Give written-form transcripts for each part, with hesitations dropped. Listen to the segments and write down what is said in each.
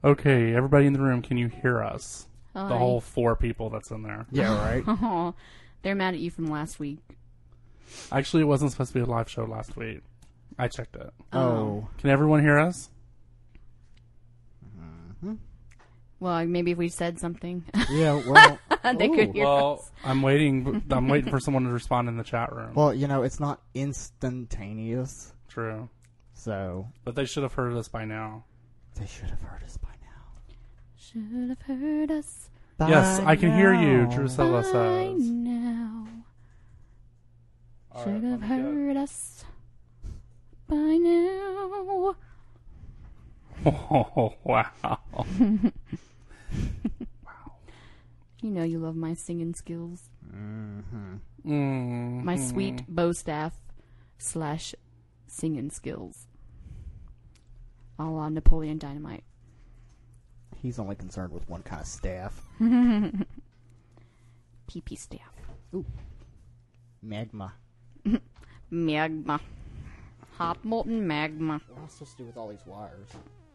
Okay, everybody in the room, can you hear us? Hi. The whole 4 people that's in there. Yeah, right. Oh, they're mad at you from last week. Actually, it wasn't supposed to be a live show last week. I checked it. Oh. Can everyone hear us? Well, maybe if we said something, Yeah, well. they could hear Well, us. I'm waiting for someone to respond in the chat room. Well, it's not instantaneous, True. so But they should have heard us by now. they should have heard us by now. Should have heard us Yes, I can hear you, now. Drusilla by says. now. All Should right, have let me get- heard us by now. Oh, wow. You know you love my singing skills. Mm-hmm. My sweet bow staff / singing skills. A la Napoleon Dynamite. He's only concerned with one kind of staff. PP staff. Magma. Magma. Hot molten magma. What am I supposed to do with all these wires?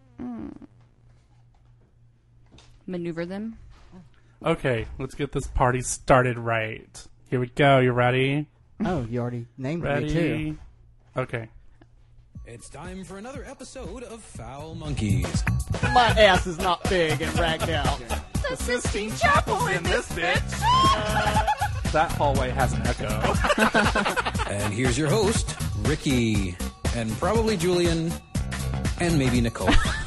Maneuver them. Okay, let's get this party started right. Here we go. You ready? Oh, you already named me Ready? too. Okay. It's time for another episode of Foul Monkeys. My ass is not big and ragged out. The Sistine Chapel's in this bitch. That hallway has an echo. And here's your host, Ricky, and probably Julian, and maybe Nicole.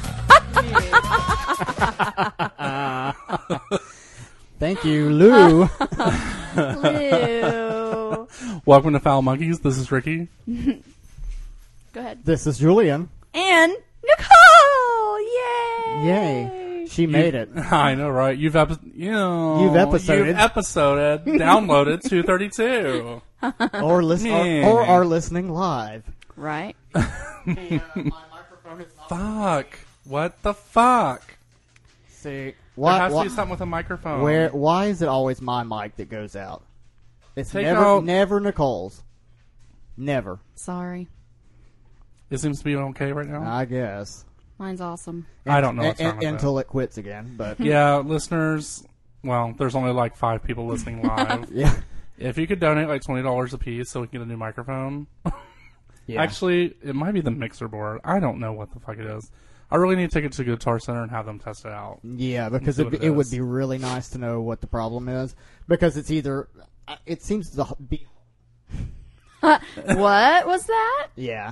Thank you, Lou. Ew. Welcome to Foul Monkeys. This is Ricky. Go ahead. This is Julian. And Nicole! Yay! Yay. She made it. I know, right? You've episoded, downloaded 232. Or listen, or are listening live. Right? My microphone is not. Fuck. What the fuck? See, There has to be something with a microphone. Why is it always my mic that goes out? It's Take never out- never Nicole's. Never. Sorry. It seems to be okay right now. I guess. Mine's awesome. I don't know what's wrong with until it quits again. But Yeah, listeners. Well, there's only like 5 people listening live. yeah, If you could donate like $20 a piece so we can get a new microphone. yeah. Actually, it might be the mixer board. I don't know what the fuck it is. I really need to take it to Guitar Center and have them test it out. Yeah, because see what it it would is. be really nice to know what the problem is. Because it's either, it seems to be, What was that? yeah.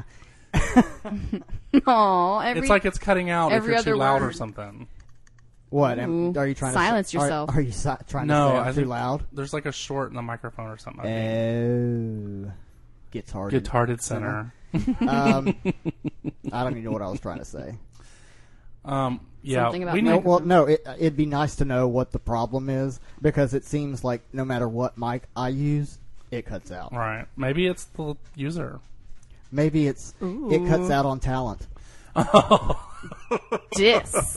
Oh, It's like it's cutting out if every you're too other loud or word. something. What? Ooh. Are you trying Silence to yourself. Are you trying No, to say I I'm think too loud? There's like a short in the microphone or something. I think. Oh, guitar. Guitarded Center. I don't even know what I was trying to say. Yeah, Something about we No, need. well, no. It'd be nice to know what the problem is because it seems like no matter what mic I use, it cuts out. Right. Maybe it's the user. Maybe it cuts out on talent. Dis.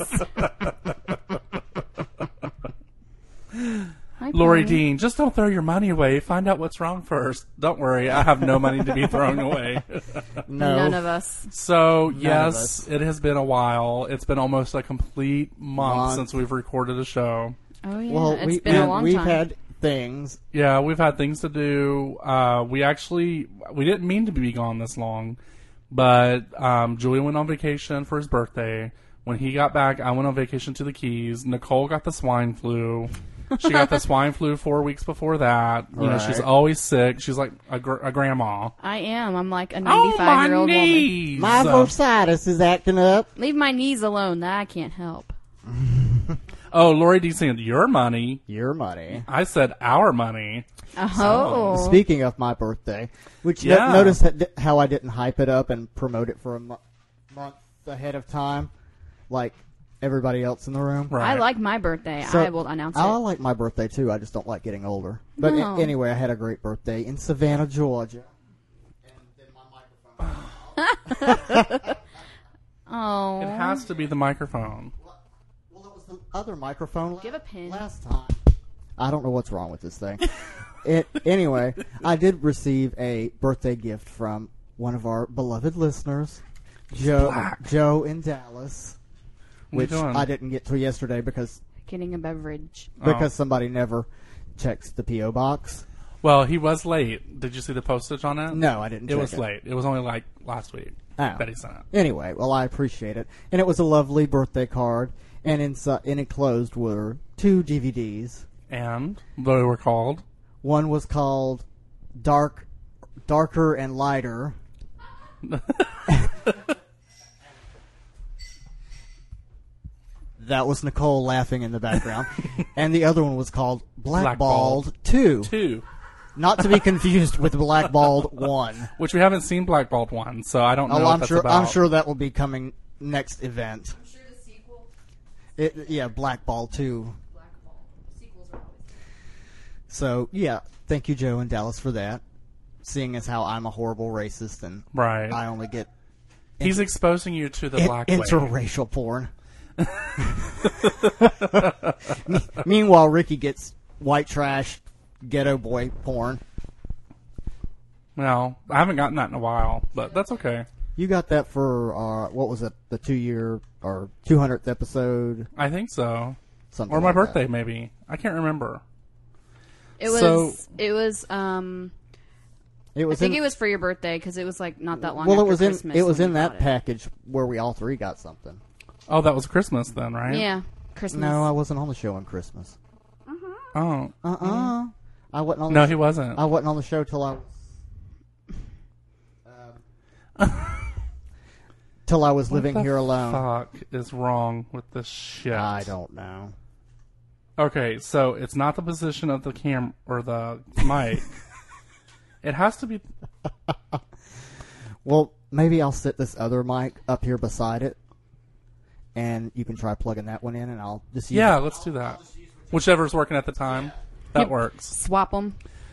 Hi, Lori Polly. Dean, just don't throw your money away. Find out what's wrong first. Don't worry, I have no money to be thrown away. No, None of us. So, of yes, us. it has been a while. It's been almost a complete month since we've recorded a show. Oh, yeah. Well, It's been a long we've time. had things. Yeah, we've had things to do. We didn't mean to be gone this long, but Julian went on vacation for his birthday. When he got back, I went on vacation to the Keys. Nicole got the swine flu. She got the swine flu 4 weeks before that. You know, she's Right. always sick. She's like a grandma. I am. I'm like a Oh, 95-year-old my woman. knees! My bursitis is acting up. Leave my knees alone. That I can't help. Oh, Lori D said your money. Your money. I said our money. Oh. Speaking of my birthday, which Yeah. notice how I didn't hype it up and promote it for a month ahead of time, like everybody else in the room. Right. I like my birthday. So, I will announce I it. like my birthday too. I just don't like getting older. But No. anyway, I had a great birthday in Savannah, Georgia. And then my microphone. Oh. It has to be the microphone. Well, it was the other microphone. Give a pin. Last time. I don't know what's wrong with this thing. Anyway, I did receive a birthday gift from one of our beloved listeners, Joe in Dallas. which doing? I didn't get to yesterday because Getting a beverage. somebody never checks the P.O. box. Well, he was late. Did you see the postage on it? No, I didn't It check was late. It was only like last week that he sent it. Anyway, well, I appreciate it. And it was a lovely birthday card, and enclosed were 2 DVDs. And they were called? One was called Darker and Lighter. That was Nicole laughing in the background. And the other one was called Blackballed 2. 2. Not to be confused with Blackballed 1. Which we haven't seen Blackballed 1, so I don't know what that's about. I'm sure that will be coming next event. I'm sure the sequel. Yeah, Blackball 2. Blackball. Sequels are always. So, yeah, thank you, Joe and Dallas, for that. Seeing as how I'm a horrible racist and Right. I only get He's exposing you to the black way. interracial porn. Meanwhile, Ricky gets white trash, ghetto boy porn. Well, I haven't gotten that in a while, but that's okay. You got that for, what was it, the 2-year or 200th episode? I think so. Something Or my like birthday, that. maybe. I can't remember. It was. So- It was. It I was think in, it was for your birthday because it was like not that long. well, it after was in Christmas it was when in you that got it. package where we all 3 got something. Oh, that was Christmas then, right? Yeah, Christmas. No, I wasn't on the show on Christmas. Oh. I wasn't on. No, the he wasn't. I wasn't on the show till I was living What the here alone. fuck is wrong with this shit? I don't know. Okay, so it's not the position of the cam or the mic. It has to be. Well, maybe I'll sit this other mic up here beside it, and you can try plugging that one in, and I'll just use Yeah, it. let's do that. Whichever's working at the time. That Yep. works. Swap them.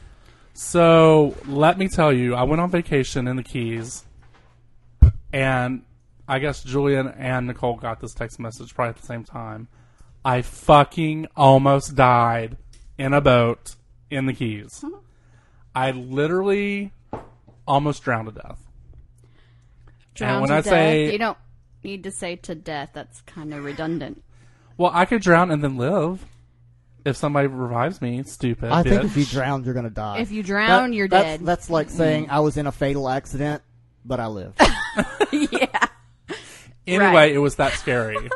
So, let me tell you, I went on vacation in the Keys, and I guess Julian and Nicole got this text message probably at the same time. I fucking almost died in a boat in the Keys. I literally almost drowned to death. Drown when to I death. say- You don't need to say to death. That's kind of redundant. Well, I could drown and then live if somebody revives me. Stupid. I think bitch. if you drown, you're going to die. If you drown, you're dead. That's like saying I was in a fatal accident, but I lived. Yeah. Anyway, Right. it was that scary.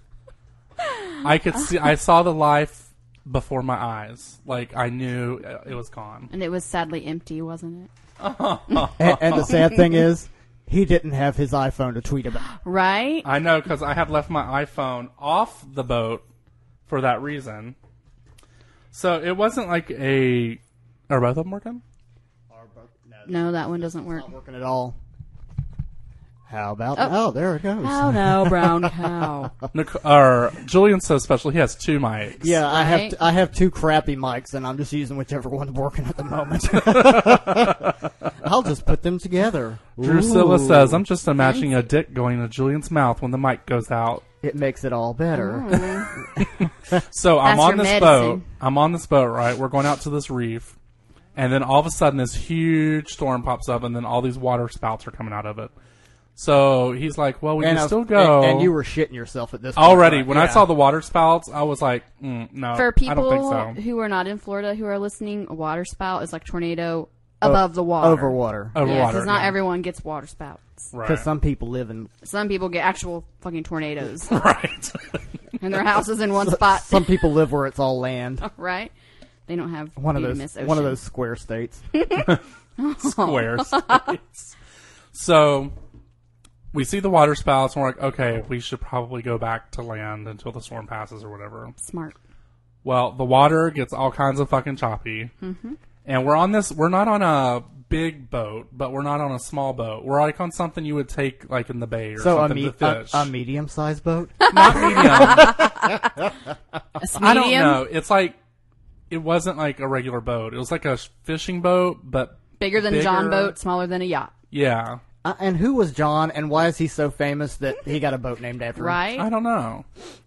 I could see. I saw the life before my eyes. Like I knew it was gone. And it was sadly empty, wasn't it? And the sad thing is, he didn't have his iPhone to tweet about. Right? I know because I had left my iPhone off the boat for that reason. So it wasn't like a. Are both of them working? No, that one doesn't work. Not working at all. How about? Oh, there it goes. Oh no, brown cow. Julian's so special. He has 2 mics. Yeah, Right. I have 2 crappy mics, and I'm just using whichever one's working at the moment. I'll just put them together. Drusilla Ooh. says, "I'm just imagining a dick going to Julian's mouth when the mic goes out." It makes it all better. So I'm That's on your this medicine. boat. I'm on this boat, right? We're going out to this reef, and then all of a sudden, this huge storm pops up, and then all these water spouts are coming out of it. So he's like, "Well, we can still go." And you were shitting yourself at this point. already. right? When I Yeah. saw the water spouts, I was like, "No, For I don't people think so." who are not in Florida who are listening, a water spout is like tornado above the water. over water, Over Yeah, water, because not yeah. everyone gets water spouts. Right. because some people live in Some people get actual fucking tornadoes, Right. and their house is in one spot. some people live where it's all land. Right? They don't have One of Miss those one of Ocean. those square states. Square states. So we see the water spouts, and we're like, okay, we should probably go back to land until the storm passes or whatever. Smart. Well, the water gets all kinds of fucking choppy. Mm-hmm. And we're not on a big boat, but we're not on a small boat. We're like on something you would take like in the bay or So something to fish. a medium-sized boat. Not medium. A I don't medium, know. It's like, it wasn't like a regular boat. It was like a fishing boat, but bigger than a John bigger. boat, smaller than a yacht. yeah. And who was John, and why is he so famous that he got a boat named after him? Right? I don't know.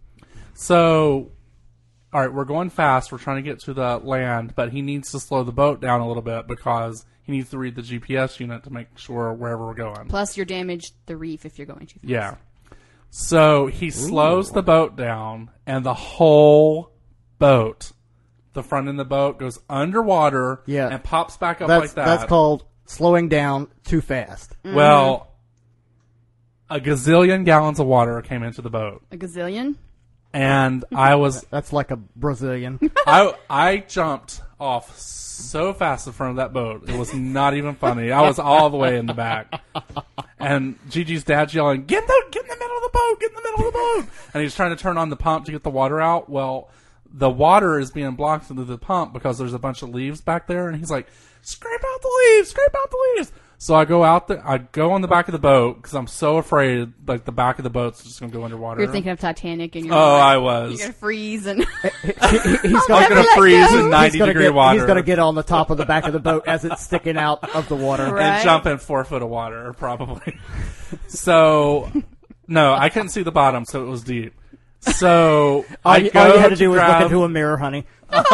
So, all right, we're going fast. We're trying to get to the land, but he needs to slow the boat down a little bit because he needs to read the GPS unit to make sure wherever we're going. Plus, you're damaged the reef if you're going too fast. Yeah. So he slows the boat down, and the whole boat, the front of the boat, goes underwater Yeah. and pops back up That's like that. that's called slowing down too fast. Well, a gazillion gallons of water came into the boat, A gazillion? and I was That's like a Brazilian. I jumped off so fast in front of that boat. It was not even funny. I was all the way in the back. And Gigi's dad's yelling, get in the middle of the boat, get in the middle of the boat. And he's trying to turn on the pump to get the water out. Well, the water is being blocked into the pump because there's a bunch of leaves back there. And he's like, scrape out the leaves, scrape out the leaves. So I go out there, I go on the back of the boat because I'm so afraid, like, the back of the boat's just going to go underwater. You're thinking of Titanic and you're Oh, like, I was. You're going to freeze and... He's I'm gonna, going to freeze in 90-degree water. He's gonna get on the top of the back of the boat as it's sticking out of the water. Right. and jump in 4 foot of water, probably. So, no, I couldn't see the bottom, so it was deep. So All you had to do was look into a mirror, honey.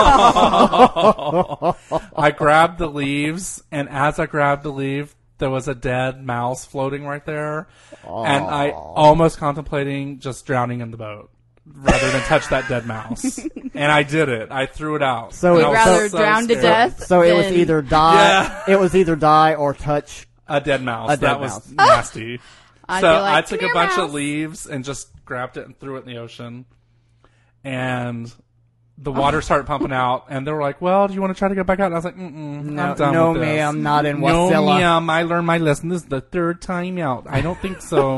I grabbed the leaves, and as I grabbed the leaf, there was a dead mouse floating right there, and I almost contemplating just drowning in the boat rather than touch that dead mouse. And I did it. I threw it out. So And you'd I was rather drown to scared. death? So it was Then- either die. Yeah. It was either die or touch. A dead mouse. A dead that was mouse. nasty. I'd So be like, I took "Come a here, bunch of mouse." leaves and just grabbed it and threw it in the ocean. And the water started pumping out. And they were like, well, do you want to try to go back out? And I was like, I'm done No, with this. ma'am, not in No, Wasilla. ma'am, I learned my lesson. This is the third time out. I don't think so.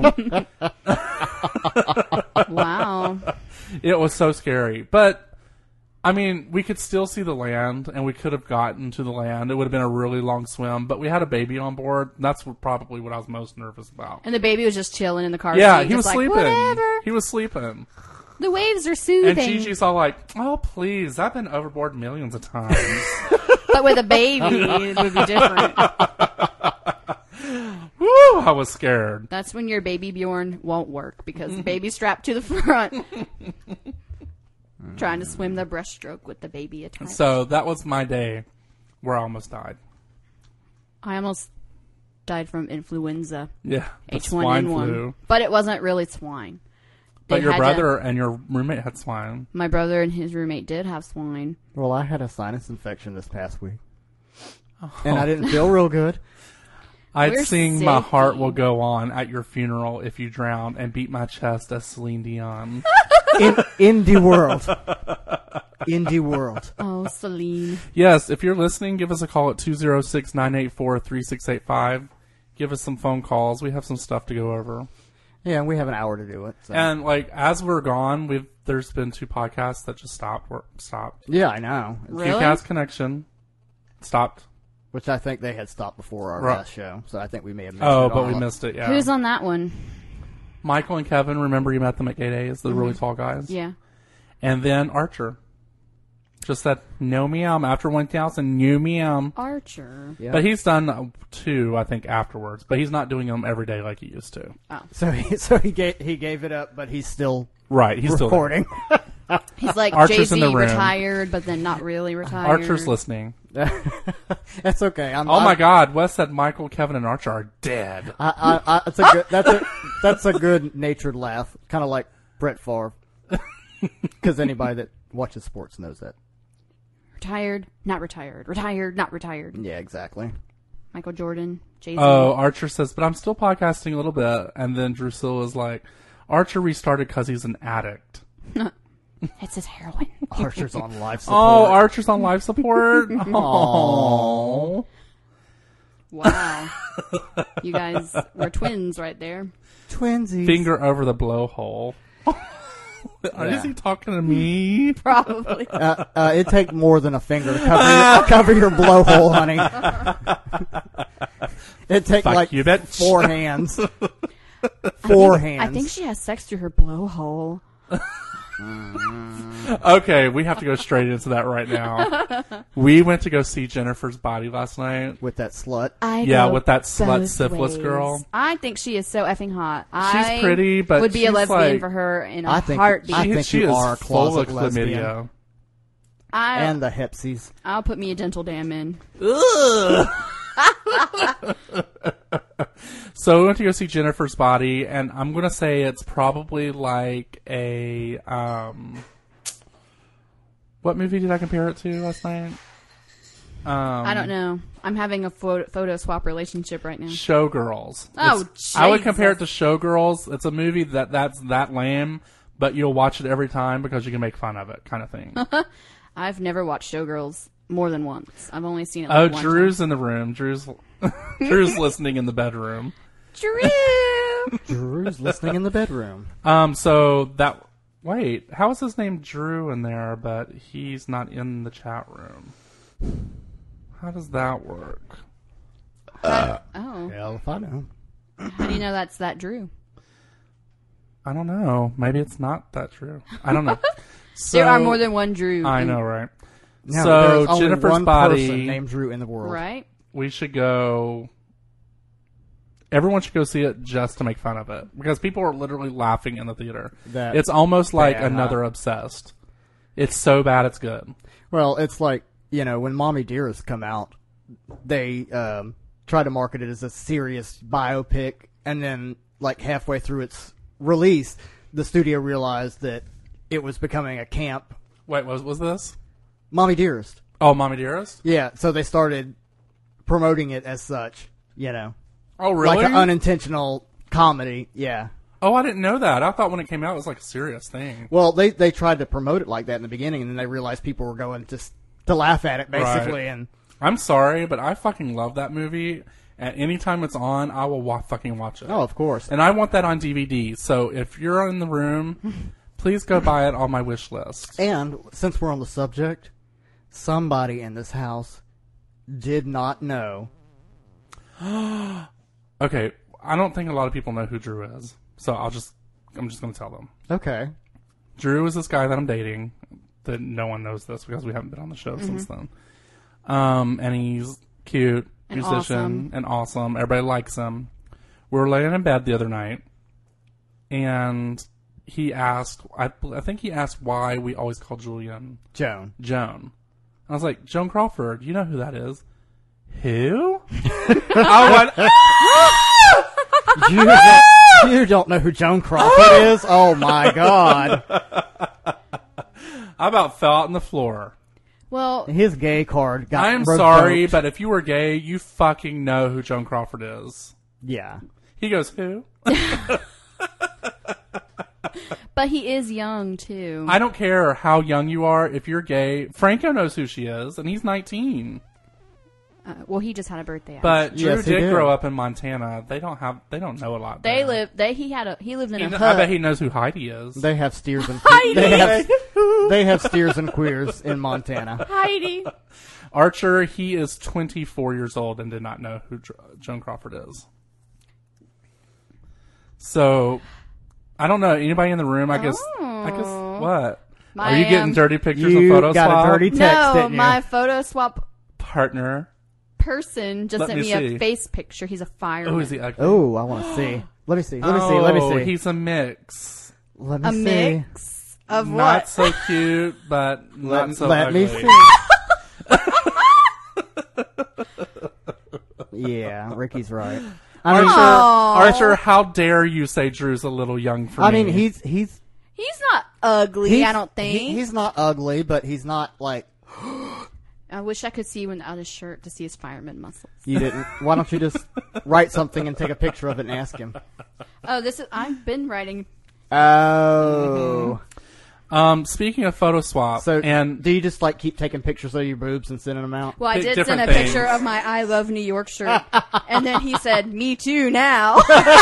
Wow. It was so scary. But, I mean, we could still see the land, and we could have gotten to the land. It would have been a really long swim, but we had a baby on board. That's probably what I was most nervous about. And the baby was just chilling in the car Yeah, seat. he was just like, sleeping. Whatever. He was sleeping. The waves are And soothing. Gigi's all like, oh, please, I've been overboard millions of times. But with a baby, it would be different. Woo, I was scared. That's when your baby Bjorn won't work because the baby's strapped to the front. Trying to swim the breaststroke with the baby attached. So that was my day where I almost died. I almost died from influenza, Yeah, the swine H1N1. flu. But it wasn't really swine. But They your had to- brother and your roommate had swine. my brother and his roommate did have swine. Well, I had a sinus infection this past week, and I didn't feel real good. I'd We're sing My Heart sicky. Will Go On at your funeral if you drown and beat my chest as Celine Dion. In the world, in the world. Oh, Celine. Yes, if you're listening, give us a call at 206-984-3685. Give us some phone calls. We have some stuff to go over. Yeah, and we have an hour to do it. So. And like as we're gone, there's been 2 podcasts that just stopped. Yeah, I know. Really? QCast Connection stopped. Which I think they had stopped before our Right. last show, so I think we may have missed Oh, it but all. we missed it. Yeah. Who's on that one? Michael and Kevin. Remember you met them at Gay Days, the really tall guys. Yeah. And then Archer. Just that no meow after 1,000 new meow. Archer. Yeah. But he's done 2, I think, afterwards. But he's not doing them every day like he used to. So he gave it up, but he's still Right. He's still recording. He's like Archer's in Jay-Z the room. retired, but then not really retired. Archer's listening. That's okay. Oh my God! Wes said Michael, Kevin, and Archer are dead. It's a good. That's a good natured laugh, kind of like Brett Favre. Because anybody that watches sports knows that. Retired, not retired. Retired, not retired. Yeah, exactly. Michael Jordan, Jay-Z. Oh, Archer says, but I'm still podcasting a little bit. And then Drusilla's like, Archer restarted because he's an addict. It's his heroin. Archer's on life support. Oh, Archer's on life support. Oh, Wow. You guys were twins right there. Twinsies. finger over the blowhole. Is he talking to me? Probably. It'd take more than a finger to cover your blowhole, honey. It'd take Fuck like you, bitch. 4 hands. 4 hands. I think she has sex through her blowhole. Okay, we have to go straight into that right now. We went to go see Jennifer's Body last night. with that slut. Yeah, with that slut both syphilis ways. girl. I think she is so effing hot. She's pretty, but would be a she's lesbian like- for her in a I think- heartbeat. I think she you is are a full of closet lesbian. chlamydia. And the hepsies. I'll put me a dental dam in. So we went to go see Jennifer's Body, and I'm going to say it's probably like a... what movie did I compare it to last night? I don't know. I'm having a photo swap relationship right now. Showgirls. Oh, I would compare it to Jesus. Showgirls. It's a movie that's that lame, but you'll watch it every time because you can make fun of it, kind of thing. I've never watched Showgirls more than once. I've only seen it Oh, one Drew's in the room. Drew's listening in the bedroom. time. Drew! Drew's listening in the bedroom. So that... Wait, how is his name Drew in there, but he's not in the chat room? How does that work? Oh. Hell if I know. How do you know that's that Drew? I don't know. Maybe it's not that Drew. I don't know. So, There are more than one Drew. I know, right? No, So, there's only Jennifer's one Body... person named Drew in the world. Right? We should go... Everyone should go see it just to make fun of it. Because people are literally laughing in the theater. That's It's almost like bad, Another Obsessed. It's so bad it's good. Well, it's like, when Mommy Dearest come out, they try to market it as a serious biopic, and then, like, halfway through its release, the studio realized that it was becoming a camp. Wait, was this? Mommy Dearest. Oh, Mommy Dearest? Yeah, so they started promoting it as such, Oh, really? like an unintentional comedy, yeah. Oh, I didn't know that. I thought when it came out it was like a serious thing. Well, they tried to promote it like that in the beginning, and then they realized people were going just to laugh at it, basically, Right. and... I'm sorry, but I fucking love that movie. At any time it's on, I will fucking watch it. Oh, of course. And I want that on DVD. So if you're in the room, please go buy it on my wish list. And since we're on the subject, somebody in this house did not know. Okay, I don't think a lot of people know who Drew is. So I'm just going to tell them. Okay. Drew is this guy that I'm dating. That no one knows this because we haven't been on the show since then. And he's cute, And musician, awesome. and awesome. Everybody likes him. We were laying in bed the other night, and he asked, I think he asked why we always call Julian Joan. Joan. I was like, Joan Crawford, you know who that is? Who? I went, You don't know who Joan Crawford is? Oh, my God. I about fell out on the floor. Well, His gay card got I'm revoked. sorry, but if you were gay, you fucking know who Joan Crawford is. Yeah. He goes, who? but he is young, too. I don't care how young you are. If you're gay, Franco knows who she is, and he's 19. Well, he just had a birthday. But Drew Yes, he did did. grow up in Montana. They don't know a lot. They there. he lived in a I hut. bet he knows who Heidi is. They have steers and Heidi! they have steers and queers in Montana. Heidi. Archer, he is 24 years old and did not know who Joan Crawford is. So, I don't know. Anybody in the room? I guess what? My, Are you getting dirty pictures You of photo got swap? a dirty text, No, didn't you? my photo swap Partner. person just Let sent me me see. a face picture. He's a fireman. Oh, is he ugly? Oh, I want to see. Let me see. Let me see. Let me see. He's a mix. Let me a see. mix of Not what? so cute, but not so Let ugly. me see. Yeah, Ricky's right. I mean, Archer, how dare you say Drew's a little young for me? I mean, he's He's not ugly, he's- I don't think. he's not ugly, but he's not like I wish I could see without his shirt to see his fireman muscles. you didn't. Why don't you just write something and take a picture of it and ask him? Oh, I've been writing. Oh, Speaking of photo swap, so and do you just like keep taking pictures of your boobs and sending them out? Well, I did different send a picture things. of my I Love New York shirt, and then he said, "Me too now."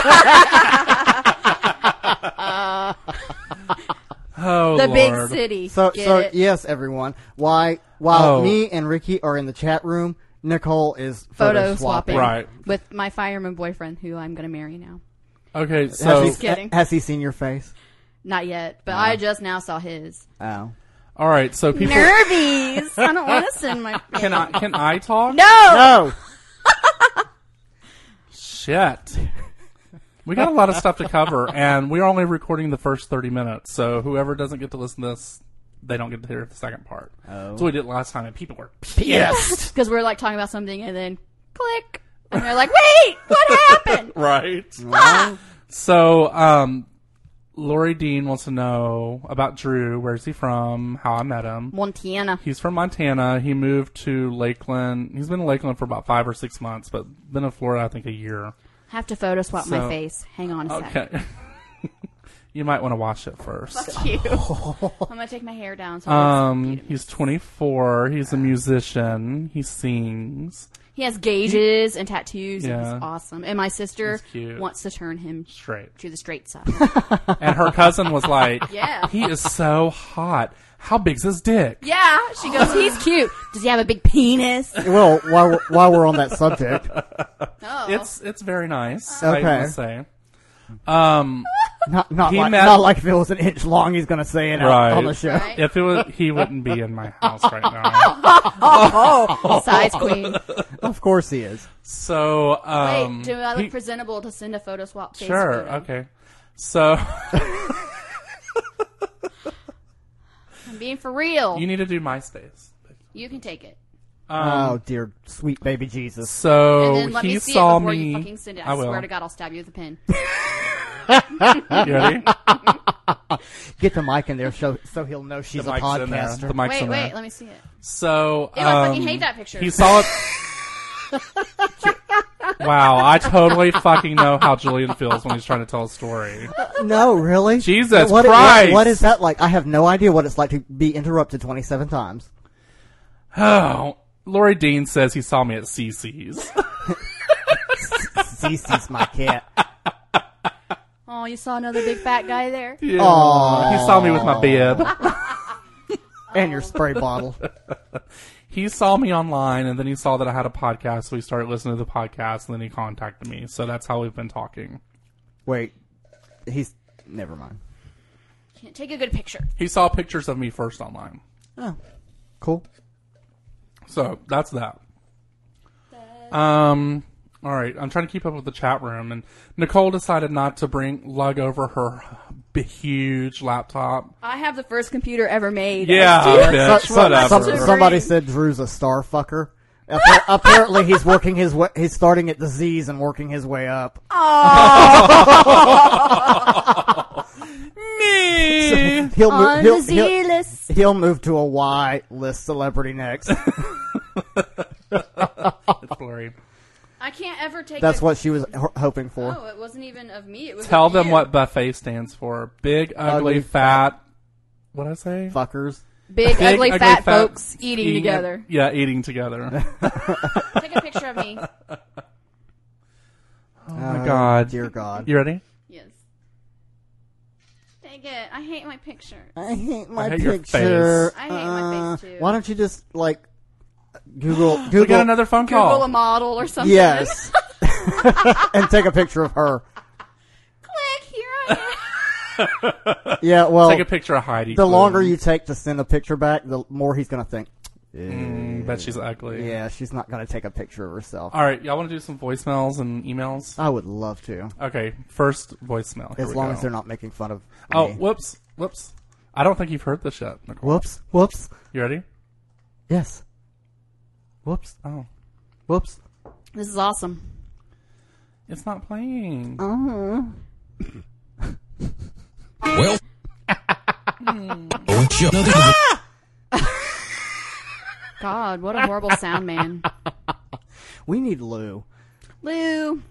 oh The big Lord. city. So, Get so it? yes, everyone. While Oh. me and Ricky are in the chat room, Nicole is photo swapping Right. with my fireman boyfriend, who I'm going to marry now. Okay, Has, so he, Just kidding. has he seen your face? Not yet, but I just now saw his. Oh, all right, so people Nervies. I don't want to send my. can I talk? No. no. Shit. We got a lot of stuff to cover, and we're only recording the first 30 minutes, so whoever doesn't get to listen to this, they don't get to hear the second part. Oh. So we did it last time, and people were Yes. Because we're like talking about something, and then click. And they're like, wait, what happened? Right. Ah! So, Lori Dean wants to know about Drew. Where's he from? How I met him. Montana. He's from Montana. He moved to Lakeland. He's been in Lakeland for about 5 or 6 months, but been in Florida, I think, a year. Have to photo swap my So- face. Hang on a sec. Okay. You might want to watch it first. Fuck you. I'm gonna take my hair down. So I look so He's 24. He's a musician. He sings. he has gauges and tattoos. Yeah. He's awesome. And my sister He's cute. wants to turn him Straight. to the straight side. And her cousin was like, Yeah. he is so hot. How big's his dick? Yeah, she goes, he's cute. Does he have a big penis? Well, while we're on that subject, Oh. It's very nice. Okay. I must say. not He like, met- not like if it was an inch long, he's going to say it Right. out on the show. Right? If it was, he wouldn't be in my house right now. Size queen. Of course he is. So, Wait, do I look he- presentable to send a photo swap face Sure. photo? Okay. So I'm being for real. you need to do MySpace. You can take it. Oh, dear sweet baby Jesus. So And then let he me see saw it before me. you fucking send it. I I will. swear to God, I'll stab you with a pen. You ready? Get the mic in there so he'll know she's The a mic's in there. podcaster. The mic's Wait, in there. wait, let me see it. So Ew, I fucking hate that picture. He saw it. Wow, I totally fucking know how Julian feels when he's trying to tell a story. No, really? Jesus What- Christ. what is that like? I have no idea what it's like to be interrupted 27 times. Oh, Lori Dean says he saw me at CC's. Cece's my cat. Oh, you saw another big fat guy there? Yeah. Aw. He saw me with my bib. And your spray bottle. He saw me online, and then he saw that I had a podcast, so he started listening to the podcast, and then he contacted me. So that's how we've been talking. Wait, never mind. Can't take a good picture. He saw pictures of me first online. Oh, cool. So that's that. All right, I'm trying to keep up with the chat room, and Nicole decided not to lug over her huge laptop. I have the first computer ever made. Yeah, bitch, So- whatever. somebody said Drew's a star fucker. Apparently, he's working he's starting at the Z's and working his way up. Me. He'll move. On the Z list. He'll move to a Y list celebrity next. It's blurry. I can't ever take That's a... what she was hoping for. Oh, it wasn't even of me. It was Tell of them you. what buffet stands for. Big, ugly, Ugly, fat. What did I say? Fuckers. Big, Big, ugly, fat folks eating together. Yeah, eating together. Take a picture of me. Oh my God. Dear God. You ready? Yes. Take it. I hate my picture. I hate my I hate your picture. face. I hate my face, too. Why don't you just like Google? We got another phone Google call. a model or something. Yes. And take a picture of her. Click, here I am. Yeah. Well, Take a picture of Heidi. the Klum. longer you take to send a picture back, the more he's gonna think. Bet she's ugly. Yeah, she's not gonna take a picture of herself. All right, y'all want to do some voicemails and emails? I would love to, Okay, first voicemail. Here as we long go. as they're not making fun of Oh, me. whoops. I don't think you've heard this yet, Nicole. Whoops. You ready? Yes. Whoops. Oh, Whoops. This is awesome. it's not playing. Well, oh, chill. God, what a horrible sound, man. We need Lou. Lou.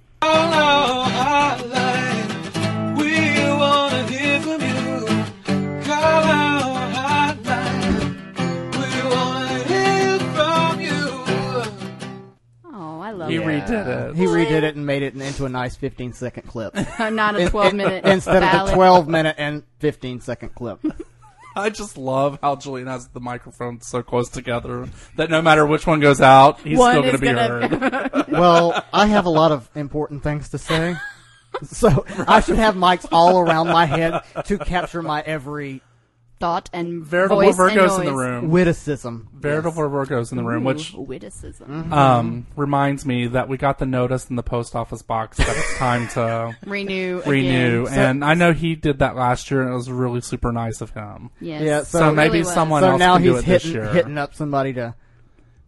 Oh, I love He it. redid it. He redid it and made it into a nice 15-second clip. Not a 12-minute Instead of ballad. the 12-minute and 15-second clip. I just love how Julian has the microphone so close together that no matter which one goes out, he's One still going to is be gonna- heard. Well, I have a lot of important things to say. So I should have mics all around my head to capture my every Thought and Veritable voice Virgos and in the noise. room. witticism. Veritable Virgos in the room, which Witticism. reminds me that we got the notice in the post office box that it's time to Renew. renew. Again. And I know he did that last year, and it was really super nice of him. Yes. Yeah, So So maybe really was. someone So else now can do he's it this year. hitting up somebody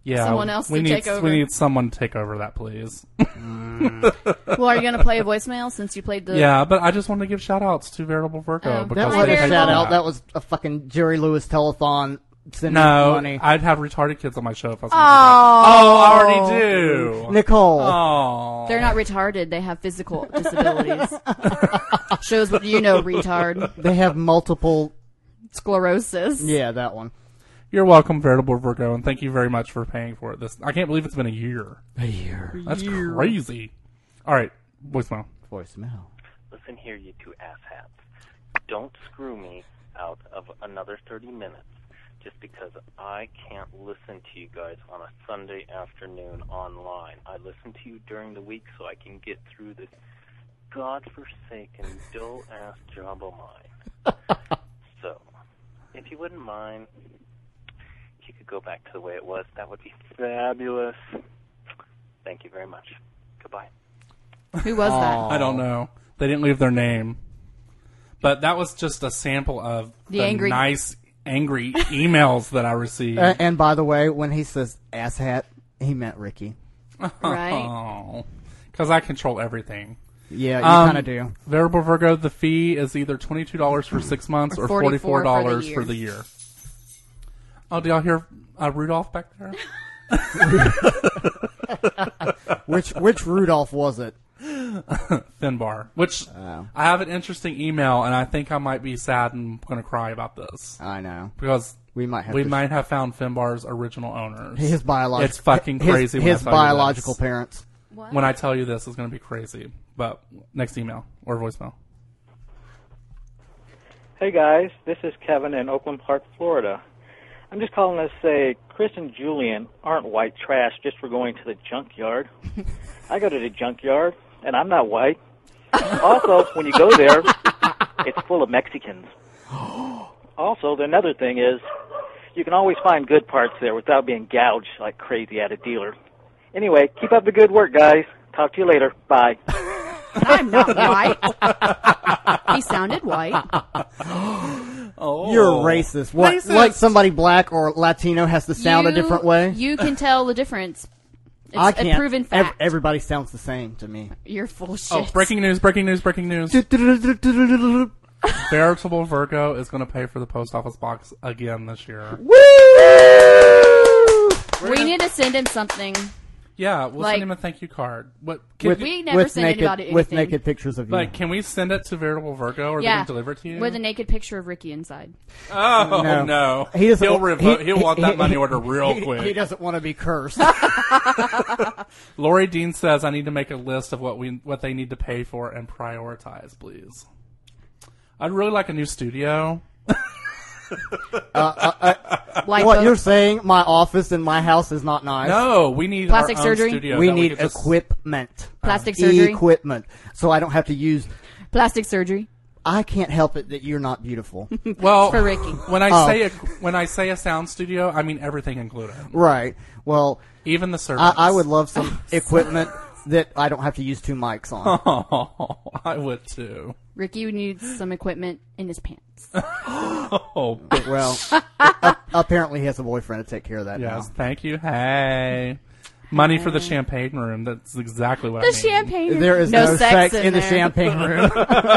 Yeah, Someone else we to need, take over. We need someone to take over that, please. Well, are you going to play a voicemail since you played the... Yeah, but I just wanted to give shout-outs to Veritable Virgo. Oh. because That Hi, was they a paid for shout out. that. That was a fucking Jerry Lewis telethon. Sending No, money. I'd have retarded kids on my show if I was Oh. I already do. Nicole. Oh. They're not retarded. They have physical disabilities. Shows what you know, retard. They have multiple. Sclerosis. Yeah, that one. You're welcome, Veritable Virgo, and thank you very much for paying for it. I can't believe it's been a year. A year. That's crazy. All right, voicemail. Voicemail. Listen here, you two asshats. Don't screw me out of another 30 minutes just because I can't listen to you guys on a Sunday afternoon online. I listen to you during the week so I can get through this godforsaken, dull-ass job of mine. So, if you wouldn't mind, if you could go back to the way it was, that would be fabulous. Thank you very much. Goodbye. Who was that? I don't know. They didn't leave their name. But that was just a sample of the angry- nice, angry emails that I received. And by the way, when he says asshat, he meant Ricky. Right? Oh, because I control everything. Yeah, you kind of do. Veritable Virgo, the fee is either $22 for 6 months or $44 $44 for the year. Oh, do y'all hear Rudolph back there? Which Rudolph was it? Finbar. Which I have an interesting email, and I think I might be sad and going to cry about this. I know. Because We might have. we to might have found Finbar's original owners. his biological. It's fucking crazy when I His tell you biological this. parents. What? When I tell you this, it's going to be crazy. But next email or voicemail. Hey guys, this is Kevin in Oakland Park, Florida. I'm just calling to say Chris and Julian aren't white trash just for going to the junkyard. I go to the junkyard, and I'm not white. Also, when you go there, it's full of Mexicans. Also, the another thing is, you can always find good parts there without being gouged like crazy at a dealer. Anyway, keep up the good work, guys. Talk to you later. Bye. I'm not white. He sounded white. Oh, You're racist. What? Racist. Like somebody black or Latino has to sound a different way? You can tell the difference. It's I a can't. proven fact. Everybody sounds the same to me. You're full of shit. Oh, breaking news! Breaking news! Breaking news! Veritable Virgo is going to pay for the post office box again this year. We need to send him something. Yeah, we'll Like- send him a thank you card. What? We never send anybody with anything. naked pictures of you. Like, can we send it to Veritable Virgo, or they Yeah, can deliver it to you? with a naked picture of Ricky inside. Oh No. no, He doesn't. He'll want that money order real quick. He doesn't want to be cursed. Lori Dean says I need to make a list of what they need to pay for and prioritize, please. I'd really like a new studio. Like What the- you're saying? My office in my house is not nice. No, we need Plastic our surgery? Own studio we that need could just- equipment. Plastic surgery. Equipment, so I don't have to use. Plastic surgery I can't help it that you're not beautiful. Well, for Ricky. when I Oh. when I say a sound studio, I mean everything included, Right. Well, even the servants. I would love some equipment that I don't have to use two mics on. Oh, I would too. Ricky needs some equipment in his pants. Oh, Well, apparently he has a boyfriend to take care of that yes, now. thank you. Hey, money for the champagne room. That's exactly what I The mean. champagne. There is no sex in the there. champagne room.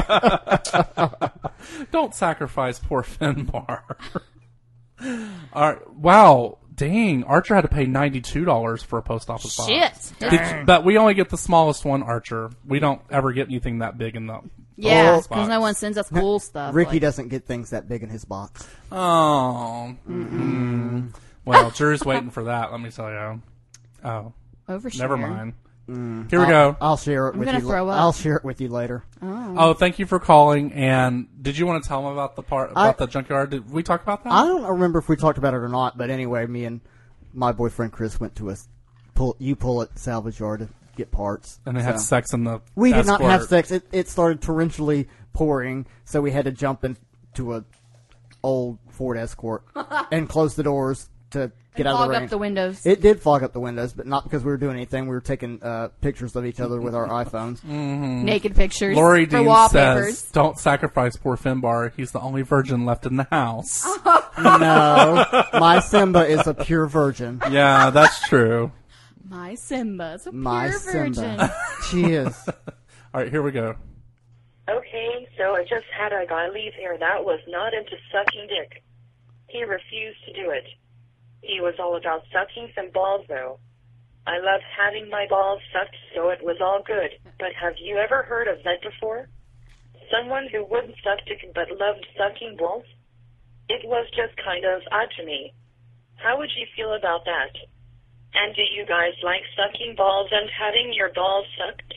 Don't sacrifice poor Finbar. All right. Wow. Dang. Archer had to pay $92 for a post office box. Shit. But we only get the smallest one, Archer. We don't ever get anything that big in the Yeah, post because box. no one sends us cool stuff. Ricky like- doesn't get things that big in his box. Oh. Mm-mm. Well, Drew's waiting for that, let me tell you. Oh. Overshare. Never mind. Here we go. I'll share it with gonna you. throw up. I'll share it with you later. Oh, thank you for calling. And did you want to tell them about the part about the junkyard? Did we talk about that? I don't remember if we talked about it or not, but anyway, me and my boyfriend Chris went to a pull it salvage yard to get parts. And they had So- sex in the We did not have Escort. sex. It started torrentially pouring, so we had to jump into a old Ford Escort and close the doors to get out of Fog the up rain. the windows. It did fog up the windows, but not because we were doing anything. We were taking pictures of each other with our iPhones. Naked pictures Lori for Dean wallpapers. says, "Don't sacrifice poor Finbar. He's the only virgin left in the house." No, my Simba is a pure virgin. Yeah, that's true. My Simba's a My pure virgin. Simba. She is. All right, here we go. Okay, so I just had a guy leave here that was not into sucking dick. He refused to do it. He was all about sucking some balls, though. I love having my balls sucked, so it was all good. But have you ever heard of that before? Someone who wouldn't suck dick but loved sucking balls? It was just kind of odd to me. How would you feel about that? And do you guys like sucking balls and having your balls sucked?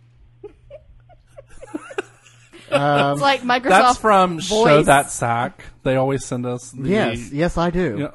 It's like Microsoft That's from Show Voice. That Sack. They always send us the... Yes, I do.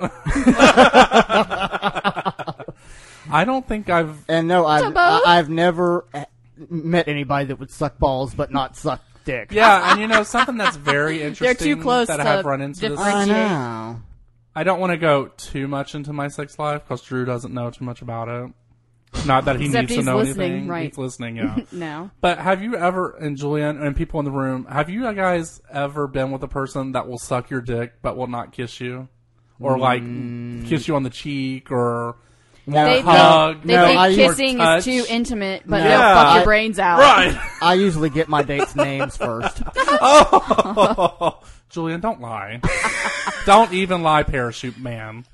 I don't think I've... And no, both? I've never met anybody that would suck balls but not suck dick. Yeah, and you know, something that's very interesting too close that to I've run into this. differentiate. I know. I don't want to go too much into my sex life because Drew doesn't know too much about it. Not that he Except needs to he's know listening, anything. right. He's listening, yeah. No. But have you ever, and Julian and people in the room, have you guys ever been with a person that will suck your dick but will not kiss you? Or like kiss you on the cheek or They hug? think I use kissing touch. is too intimate, but No. they'll fuck your brains out. Right. I usually get my dates' names first. Oh, Julian, don't lie. Don't even lie, Parachute Man.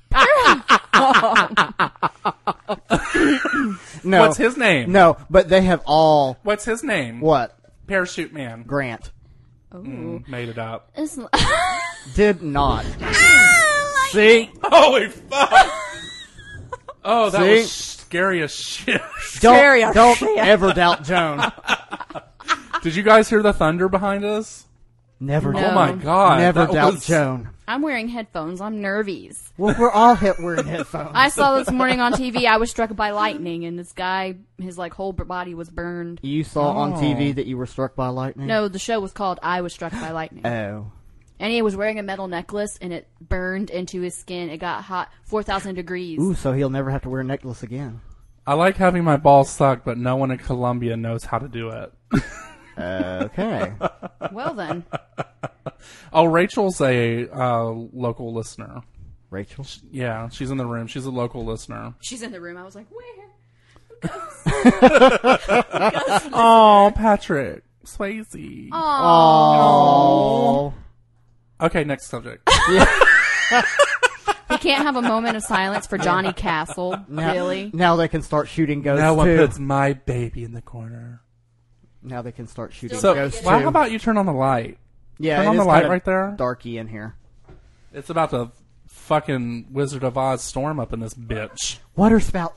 No, What's his name? No, but they have all What's his name? what? Parachute Man. Grant Made it up. It's did not. See, Holy fuck! Oh, that See? was scary as shit. don't ever doubt Joan. Did you guys hear the thunder behind us? Never, No. Oh my god! never that doubt was- Joan. I'm wearing headphones. I'm nervous. Well, we're all wearing headphones. I saw this morning on TV. I was struck by lightning, and this guy, his like whole body was burned. You saw on TV that you were struck by lightning? No, the show was called "I Was Struck by Lightning," Oh. and he was wearing a metal necklace, and it burned into his skin. It got hot, 4,000 degrees. Ooh, so he'll never have to wear a necklace again. I like having my balls sucked, but no one in Colombia knows how to do it. Okay. Well then, Oh, Rachel's a local listener. Rachel? Yeah, she's in the room. She's a local listener. she's in the room. I was like, "Where?" Oh, Patrick Swayze. Oh. Okay, next subject. He can't have a moment of silence for Johnny Castle. Really? Now they can start shooting ghosts No one too. puts my baby in the corner. Now they can start shooting So, ghosts well, too. how about you turn on the light? yeah, turn it on the is light kinda right there? Darky in here. It's about to fucking Wizard of Oz storm up in this bitch. Water spout.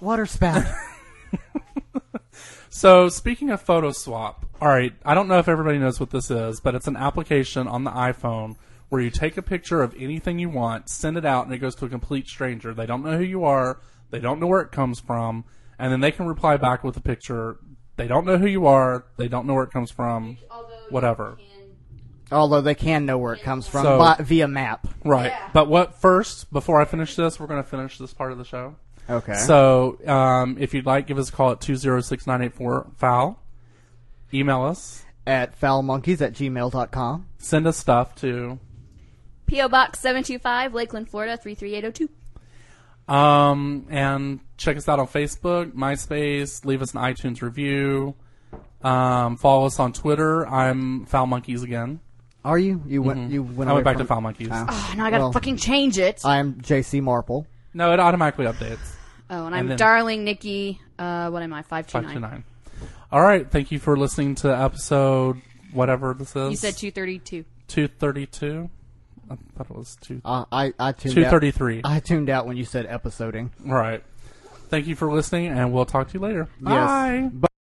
So, speaking of photo swap, alright, I don't know if everybody knows what this is, but it's an application on the iPhone where you take a picture of anything you want, send it out, and it goes to a complete stranger. They don't know who you are, they don't know where it comes from, and then they can reply back with a picture. They don't know who you are, they don't know where it comes from, whatever. Although they can know where it comes from So- via map. Right. But what first, before I finish this, we're going to finish this part of the show. Okay. So, if you'd like, give us a call at 206-984-FOUL. Email us. At foulmonkeys@gmail.com. Send us stuff to... P.O. Box 725, Lakeland, Florida 33802. And check us out on Facebook, MySpace. Leave us an iTunes review. Follow us on Twitter. I'm Foul Monkeys again. Are you? You went. You went. I away went back from- to Foul Monkeys. Oh. Oh, now I gotta Well, fucking change it. I'm JC Marple. No, it automatically updates. Oh, and I'm and then- Darling Nikki. What am I? 529. 529. All right. Thank you for listening to episode whatever this is. You said 232. 232. I thought it was I tuned 233. out. I tuned out when you said episoding. Right. Thank you for listening, and we'll talk to you later. Yes. Bye.